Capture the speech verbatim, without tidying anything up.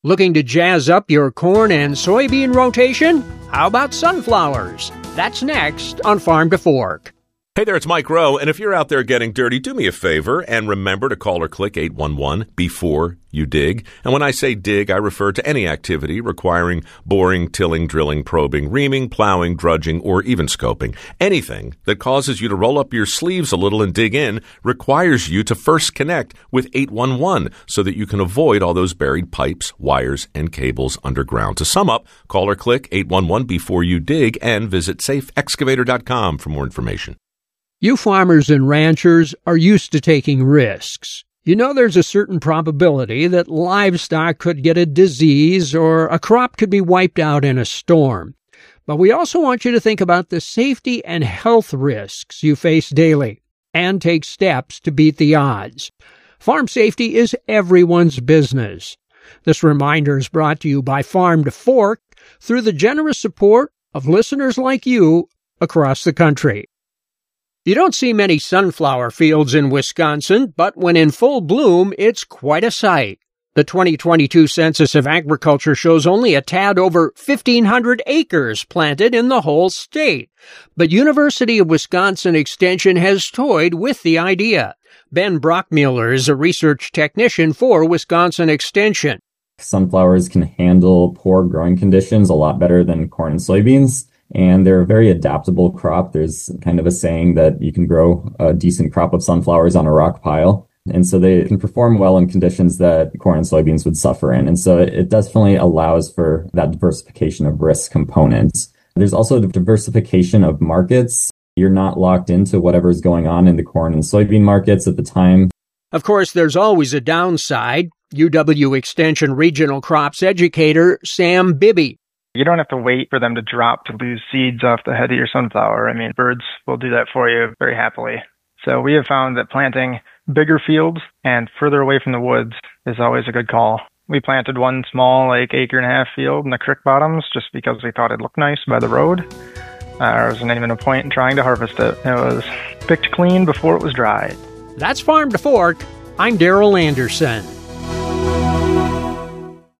Looking to jazz up your corn and soybean rotation? How about sunflowers? That's next on Farm to Fork. Hey there, it's Mike Rowe, and if you're out there getting dirty, do me a favor and remember to call or click eight one one before you dig. And when I say dig, I refer to any activity requiring boring, tilling, drilling, probing, reaming, plowing, drudging, or even scoping. Anything that causes you to roll up your sleeves a little and dig in requires you to first connect with eight one one so that you can avoid all those buried pipes, wires, and cables underground. To sum up, call or click eight one one before you dig and visit safe excavator dot com for more information. You farmers and ranchers are used to taking risks. You know there's a certain probability that livestock could get a disease or a crop could be wiped out in a storm. But we also want you to think about the safety and health risks you face daily and take steps to beat the odds. Farm safety is everyone's business. This reminder is brought to you by Farm to Fork through the generous support of listeners like you across the country. You don't see many sunflower fields in Wisconsin, but when in full bloom, it's quite a sight. The twenty twenty-two Census of Agriculture shows only a tad over fifteen hundred acres planted in the whole state. But University of Wisconsin Extension has toyed with the idea. Ben Brockmuller is a research technician for Wisconsin Extension. Sunflowers can handle poor growing conditions a lot better than corn and soybeans. And they're a very adaptable crop. There's kind of a saying that you can grow a decent crop of sunflowers on a rock pile. And so they can perform well in conditions that corn and soybeans would suffer in. And so it definitely allows for that diversification of risk components. There's also the diversification of markets. You're not locked into whatever's going on in the corn and soybean markets at the time. Of course, there's always a downside. U W Extension Regional Crops Educator Sam Bibby. You don't have to wait for them to drop to lose seeds off the head of your sunflower. I mean, birds will do that for you very happily. So we have found that planting bigger fields and further away from the woods is always a good call. We planted one small, like, acre and a half field in the creek bottoms just because we thought it looked nice by the road. Uh, there wasn't even a point in trying to harvest it. It was picked clean before it was dried. That's Farm to Fork. I'm Darrell Anderson.